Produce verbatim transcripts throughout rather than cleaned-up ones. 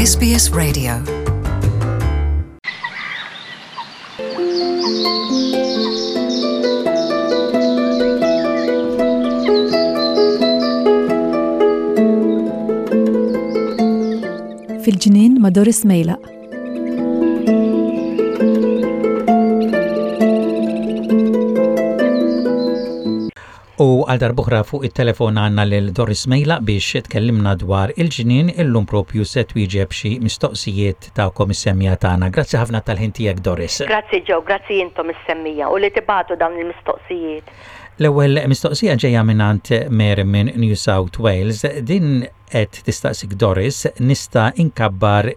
S B S Radio. fil-ġnien ma' Doris Mejlaq. U għal darbuħra fuq it-telefon għanna lil Doris Mejlaq biex tkellimna dwar il-ġnien illum propju se twieġeb xi mistoqsijiet tagħkom is-semmija tagħna. Grazzi ħafna tal-ħin tiegħek, Doris. Grazzi ġew, grazzi intom is-semmija u li tibatu dawn il-mistoqsijiet. L-ewwel mistoqsija ġejja mingħand Mary minn New South Wales. Din qed tistaqsik Doris, nista' inkabbar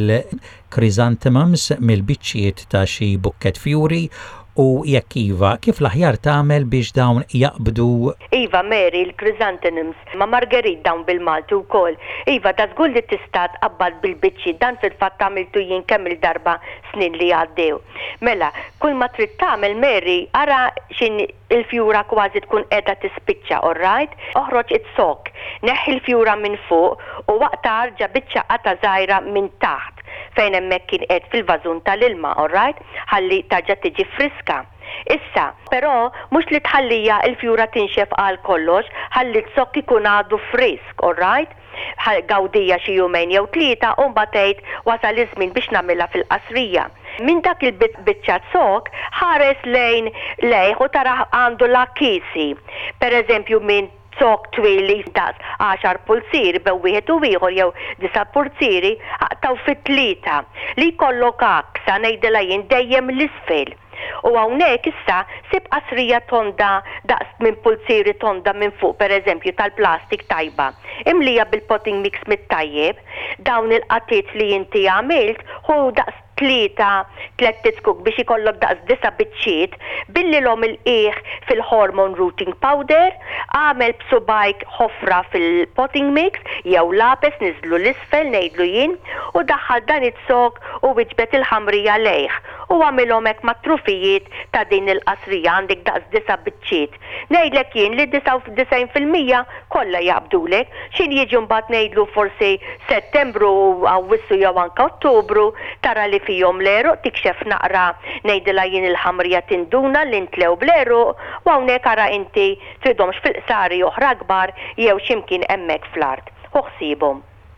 il-chrysanthemums mill-biċċiet ta' xi bukket fjuri u jekk iva, kif l-aħjar tagħmel biex dawn jaqbdu? Iva, Mary, il-chrysanthemums ma' Marguerite dawn bil-Malti wkoll. Iva, ta' żgur li tista' tqabbad bil-biċċi, dan fil-fatt għamiltu jien kemm il-darba snin li għaddew. Mela, kull ma trid tagħmel Mary, ara xin il-fjura kważi tkun qiegħda tispiċċa, all right? Oħroġ it-sok, neħħi l-fjura minn fuq u waqta arġa' biċċaqqa ta' żgħira minn taħt fejn hemmhekk kien qed fil-vażun tal-ilma, all right? Ħalli tarġa' tiġi friska. Issa, però mhux li tħallija l-fjura tinxef għal kollox, ħalli t-sok ikun għadu frisk, all right? Gawdija xi jumejn jew tlieta u mbagħad tgħid wasal iż-żmien biex nagħmilha fil-qasrija. Min dak il-biċċa sok ħares lejn lejh u tara għandu l-akkisi. Pereżempju minn sok twil li jistas għaxar pulsiri bew wieħed u ieħor jew disa' pulsiri aqtaw fit-tlieta li jkollok aksa ngħidilha jien dejjem l-isfel. U hawnhekk issa sib qasrija tonda daqs minn pulsiri tonda minn fuq pereżempju tal-plastik tajba. Imlija bil-potting mix mit-tajjeb, dawn il-qatiet li inti għamilt hu daqs tlieta tlet tiskuk biex ikollok daqs disa biċċiet, billilhom il-qiegħ fil-hormone rooting powder, għamel b'subajk ħofra fil-potting mix jew lapes niżlu l-isfel ngħidlu jien u daħħal dan it-sok u wiġbet il-ħamrija lejh u għamilhom hekk mat-trufijiet ta' din il-qasrija għandek daqs disa biċċiet. Ngħidlek jien li disajn fil-mija kollha jaqbdulek, x'in jiġu mbagħad ngħidlu forsi Settembru u Awwissu jew anke Ottubru tara li fihom l-eruq tikxef naqra ngħidilha jien il-ħamrija tinduna li ntlew bl-eruq u hawnhekk ara inti tridhomx fil-qsari oħra kbar jew x'imkien hemmhekk fl-art. Ħsiebhom.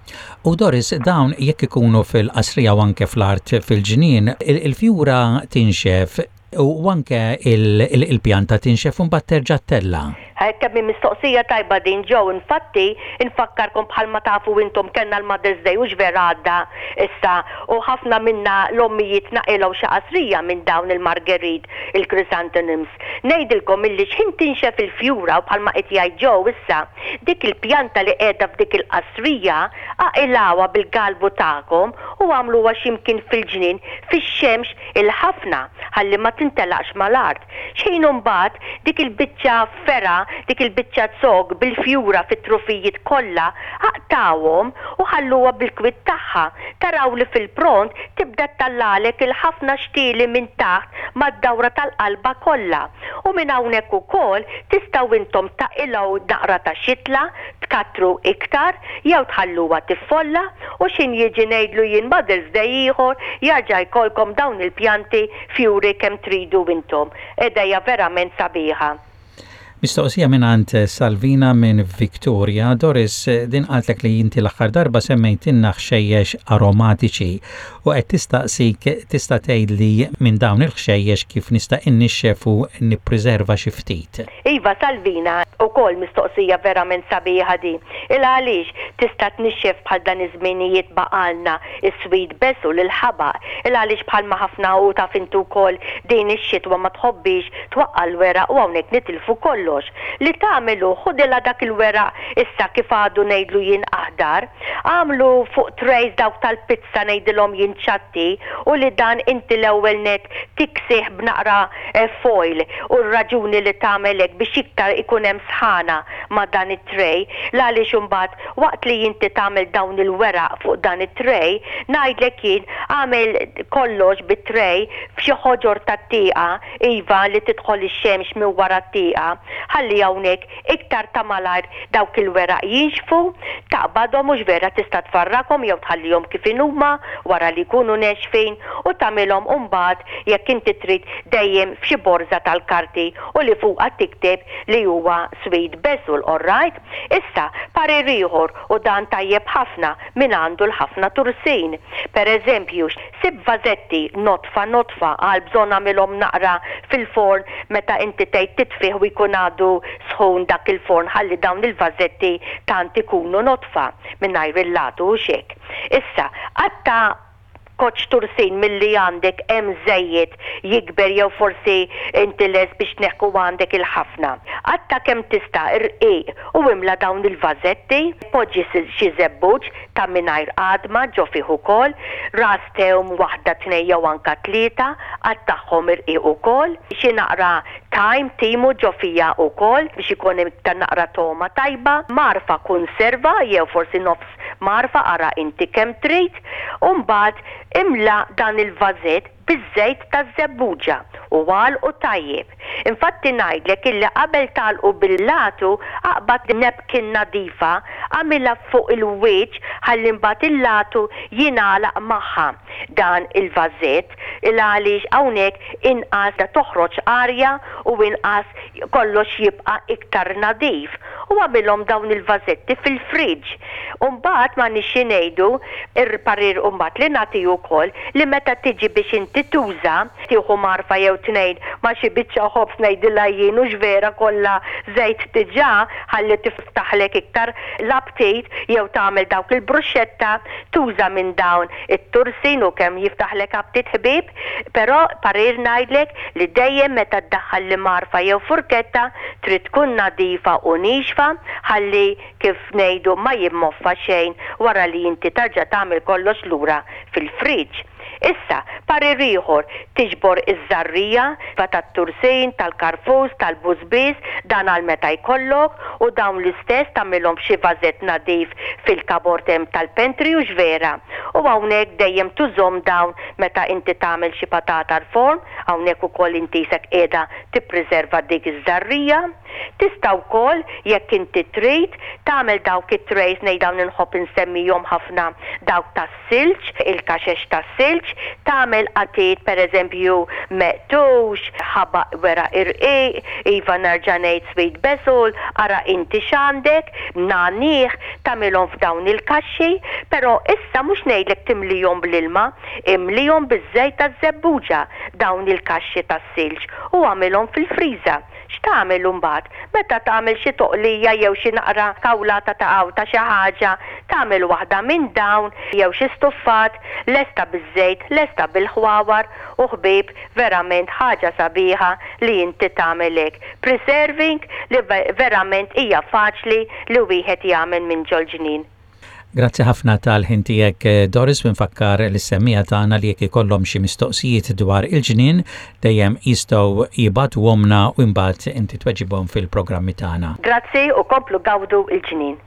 U Doris, dawn jekk ikunu fil-qasrija u anke fl-art fil-ġnien, il-fjura tinxef u anke il-pjanta tinxef u mbagħad terġa' tella. Kemm mistoqsija tajba din ġew infatti infakkarkom bħalma tafu intom kellna l-Mother's Day u x'vera għadda issa u ħafna minna l-ommijiet naqilgħu xi qasrija minn dawn il-Marguerite, il-chrysanthemums. Ngħidilkom illi x'ħin tinxef il-fjura u bħalma qed jgħid ġew issa dik il-pjanta li qiegħda f'dik il-qasrija aqilawha bil-galbu tagħkom u għamluha x'imkien fil-ġnien fix-xemx il-ħafna ħalli ma tintelaqx mal-art. Xejn imbagħad dik il-biċċa fera dik il-biċċa sok bil-fjura fit-trufijiet kollha aqtawhom u ħalluha bil-kwit tagħha. Taraw li fil-pront tibda tallalek il-ħafna xtieli minn taħt mad-dawra tal-qalba kollha. U minn hawnhekk ukoll tistgħu intom taqilgħu daqra ta' xitla, tkattru iktar jew tħalluha tiffolla u x'in jiġi ngħidlu jien Mother's Day ieħor jarġa' jkollkom dawn il-pjanti fjuri kemm tridu intom. Edha verament sabiħa. Mistoqsija mingħand Salvina minn Victoria. Doris, din qaltlek li inti l-aħħar darba semmejtilna ħxejjex aromatiċi u qed tistaqsik tista' tgħidli minn dawn il-ħxejjex kif nista' innixxef u nippreserva xi ftit. Iva Salvina, ukoll mistoqsija verament sabiħa di. Il għaliex tista' tnixxef bħal dan iż-żminijiet baqalna is-sweet basil u l-ħabaq. Il għaliex bħalma ħafna u taf intu wkoll din ix-xitwa ma tħobbix twaqqal wera u hawnhekk nitilfu kollox. Li tagħmlu ħudilha dak il-weraq issa kif għadu ngħidlu jien aħdar, għamlu fuq trays dawk tal-pizza ngħidilhom jien ċatti u li dan inti l-ewwel net tiksih b'naqra foil u r-raġuni li tagħmel hekk biex iktar ikun hemm sħana ma' dan it-tray għaliex imbagħad waqt li inti tagħmel dawn il-weraq fuq dan it-tray ngħidlek jien għamel kollox bit-trej f'xi ħoġor tat-tieqa, iva li tidħol ix-xemx minn wara t-tieqa, ħalli hawnhekk iktar ta' malajr dawk il-weraq jinxfu, taqbadhom mhux vera tista' tfarrakhom jew tħallihom kif huma wara li jkunu nexfin u tagħmilhom mbagħad jekk inti trid dejjem f'xi borża tal-karti u li fuqha tikteb li huwa sweet basil, all right? Issa parir ieħor u dan tajjeb ħafna min għandu l-ħafna tursin. Per eżempju, sib vażetti notfa notfa għal bżonn nagħmilhom naqra fil-forn meta inti tgħid titfih u jkun għadu sħun dak il-forn ħalli dawn il-vażetti tant ikunu notfa mingħajr il-latu u xek. Issa, għatta koċ tursin milli għandek hemm żejjed jikber jew forsi inti les biex neħku għandek il-ħafna. Għatta kemm tista' irqiq u imla dawn il-vażetti, poġġi xi żebbuġ ta' mingħajr qadma ġo fih ukoll, ras tewm waħda tnejn jew anke tlieta, għattaħħom irqiq ukoll, xi naqra time timu ġo fija ukoll biex ikun iktar naqra toma tajba, marfa konserva jew forsi nofs marfa ara inti kemm trid, u mbagħad imla dan il-vażett biż-żejt ta' żebbuġa u għal u tajjeb. Infatti ngħidlek illi qabel talqu bil-latu aqbad nepkin nadifa għamilha fuq il-wiċċ ħalli mbagħad il-latu jingħalaq magħha dan il-vażett il għaliex hawnhekk inqas da toħroġ arja u inqas kollox jibqa' iktar nadif. U għamilhom dawn il-vażetti fil-friġġ. U mbagħad ma nixxi ngħidu ir-parir u mbagħad li nagħti wkoll li meta tiġi biex inti tuża tieħu marfa jew tnejn ma xi biċċa ħobs ngħidilha jien hux vera kollha żejt diġà ħalli tiftaħlek iktar l-aptit jew tagħmel dawk il-bruxxetta tuża minn dawn it-tursin u kemm jiftaħlek aptit ħbieb, però parir ngħidlek li dejjem meta ddaħħal li marfa jew furketta trid tkun nadifa u nixfa ħalli kif ngħidu ma jimmoffa xejn wara li inti tarġa' tagħmel kollox lura fil-friġġ. Issa, parir ieħor tiġbor iż-żarrija tat-tursin, tal-karfus, tal-bużbiż, dan għal meta jkollok u dawn l-istess tagħmilhom xi vażett nadif fil-kabort hemm tal-pentri u x'vera. U hawnhekk dejjem tużhom dawn meta inti tagħmel xi patata l-forn, hawnhekk ukoll intisek qiegħda tippreserva dik iż-żarrija. Tista' wkoll jekk inti trid tagħmel dawk it-trays ngħid dawn inħobb insemmihom ħafna dawk tas-silġ, il-kaxex tas-silġ, tagħmel qatiet pereżempju meqtux, ħabaq wera irqiq, iva nerġa' ngħid sweet basil, ara inti x'għandek, nagħnih tagħmilhom f'dawn il-kaxxi, però issa mhux ngħidlek timlihom bl-ilma, imlihom biż-żejt taż-żebbuġa dawn il-kaxxi tas-silġ u għamilhom fil-friża. X'tagħmel imbagħad meta tagħmel xi toqlija jew xi naqra kawlata ta' qaw ta' xi ħaġa, tagħmel waħda minn dawn jew xi stuffat lesta biż-żejt, lesta bil-ħwawar u ħbieb verament ħaġa sabiħa li inti tagħmel hekk. Preserving li verament hija faċli li wieħed jagħmel minn ġol-ġnien. Grazzi ħafna tal-ħin tiegħek Doris, minfakkar l-semmija tagħna li jekk ikollhom xi mistoqsijiet dwar il-ġnien dejjem jistgħu jibgħatuhomna u mbagħad inti tweġibhom fil-programmi tagħna. Grazzi u komplu gawdu il-ġnien.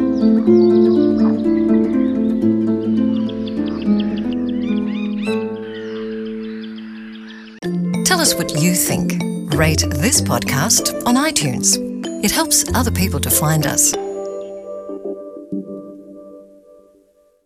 Tell us what you think. Rate this podcast on iTunes. It helps other people to find us.